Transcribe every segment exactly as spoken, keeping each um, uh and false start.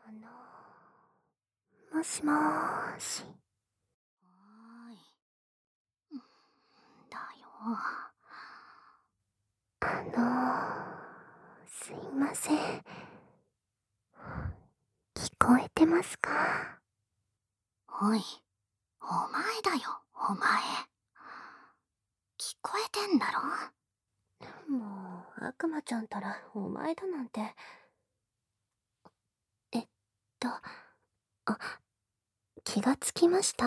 あの、もしもーし。 はーい。んだよ。 あの、すいません。聞こえてますか？ おい、お前だよ、お前。聞こえてんだろ？ もう、悪魔ちゃんたらお前だなんて。えっと、あ、気がつきました？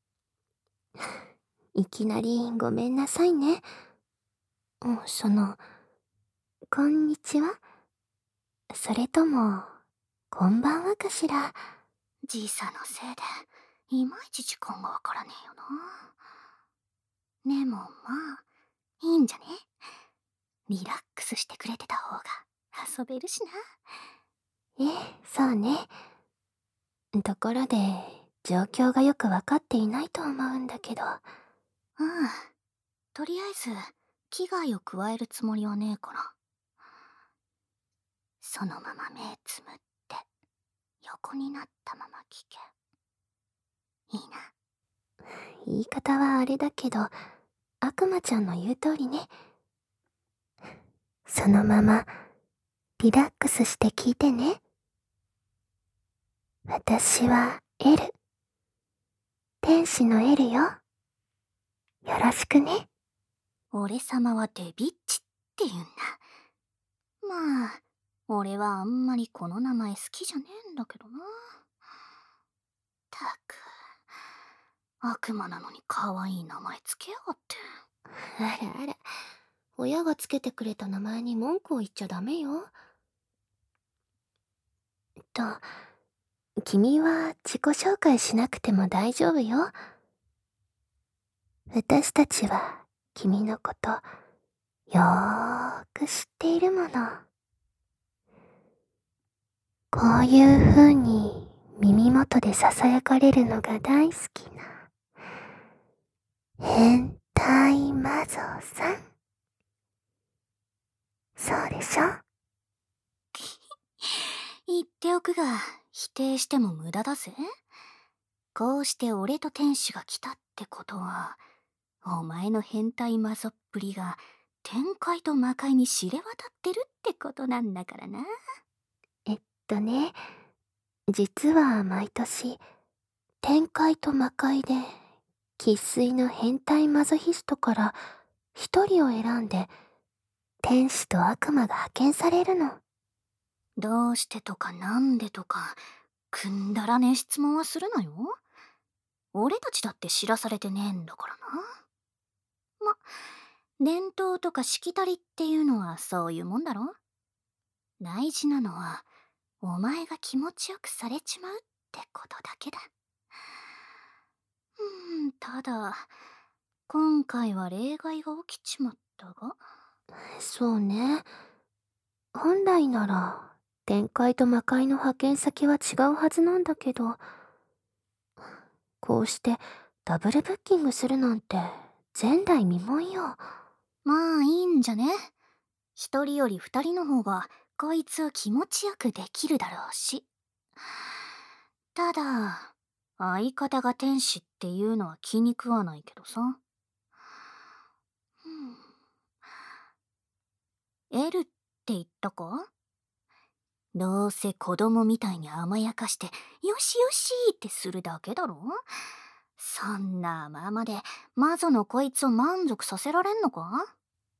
いきなりごめんなさいね。うん、その、こんにちは？それとも、こんばんはかしら？ 時差のせいで、いまいち時間がわからねえよな。でもまあ、いいんじゃね？リラックスしてくれてた方が遊べるしな。 ええ、そうね。ところで、状況がよくわかっていないと思うんだけど。 うん。とりあえず、危害を加えるつもりはねえから。そのまま目つむって、横になったまま聞け。いいな。 言い方はあれだけど、悪魔ちゃんの言う通りね。そのまま、リラックスして聞いてね。私は エル。天使の エル よ。よろしくね。 俺様はデビッチって言うんだ。まあ、俺はあんまりこの名前好きじゃねえんだけどな。たく、悪魔なのに可愛い名前つけやがって。 あらあら、親がつけてくれた名前に文句を言っちゃダメよ。と、君は自己紹介しなくても大丈夫よ。私たちは君のこと、よーく知っているもの。こういう風に耳元で囁かれるのが大好きな変態魔族さん。そうでしょ？ 言っておくが、否定しても無駄だぜ。こうして俺と天使が来たってことは、お前の変態マゾっぷりが天界と魔界に知れ渡ってるってことなんだからな。 えっとね、実は毎年、天界と魔界で、生粋の変態マゾヒストから一人を選んで、天使と悪魔が派遣されるの。 どうしてとかなんでとか、くんだらねえ質問はするなよ。俺たちだって知らされてねえんだからな。ま、伝統とかしきたりっていうのはそういうもんだろ。大事なのは、お前が気持ちよくされちまうってことだけだ。うん、ただ、今回は例外が起きちまったが。 そうね。本来なら、天界と魔界の派遣先は違うはずなんだけど、こうしてダブルブッキングするなんて前代未聞よ。 まあいいんじゃね。一人より二人の方が、こいつを気持ちよくできるだろうし。ただ、相方が天使っていうのは気に食わないけどさ。エルって言ったか？どうせ子供みたいに甘やかして、よしよしってするだけだろ？そんなままで、魔女のこいつを満足させられんのか？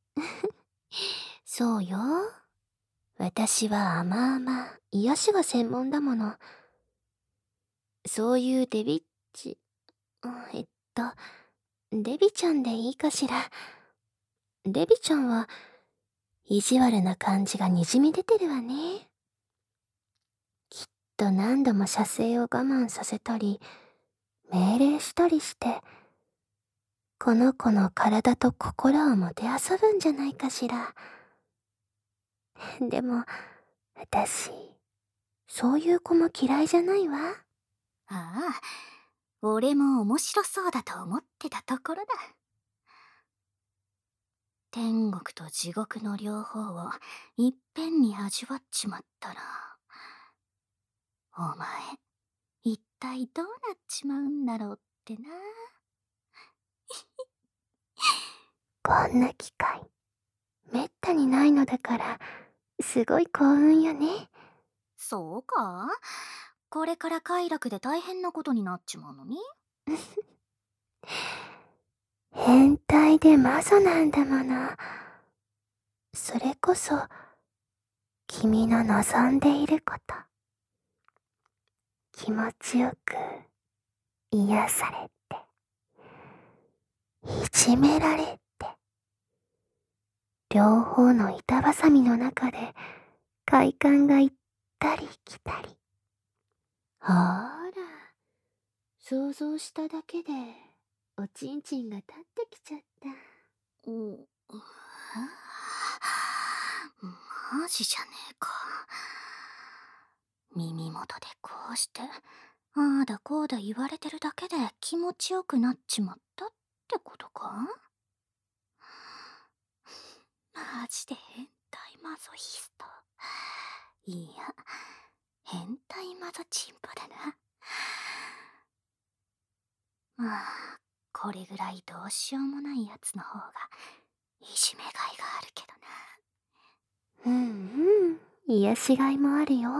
そうよ。私は甘々、癒しが専門だもの。そういうデビッチ、うんえっと、デビちゃんでいいかしら。デビちゃんは、意地悪な感じがにじみ出てるわね。きっと何度も射精を我慢させたり、命令したりして、この子の体と心をもてあそぶんじゃないかしら。でも、私、そういう子も嫌いじゃないわ。 ああ、俺も面白そうだと思ってたところだ。天国と地獄の両方をいっぺんに味わっちまったら、 お前、一体どうなっちまうんだろうってな。 こんな機会、めったにないのだから、すごい幸運よね。 そうか？これから快楽で大変なことになっちまうのに。 変態で魔女なんだもの。それこそ、君の望んでいること。気持ちよく、癒されて、いじめられて、両方の板挟みの中で、快感が行ったり来たり。ほーら、想像しただけで、おちんちんが立ってきちゃった。 お、うマジじゃねえか。耳元でこうして、ああだこうだ言われてるだけで気持ちよくなっちまったってことか？マジで変態マゾヒスト。いや、変態マゾチンポだな。まあ、これぐらいどうしようもないやつの方が、いじめがいがあるけどな。 うんうん、癒しがいもあるよ。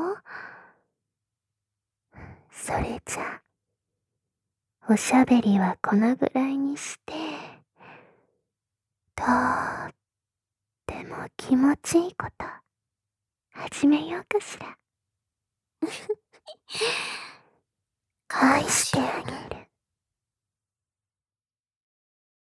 それじゃ、おしゃべりはこのぐらいにして、とっても気持ちいいこと、始めようかしら。返してあげる。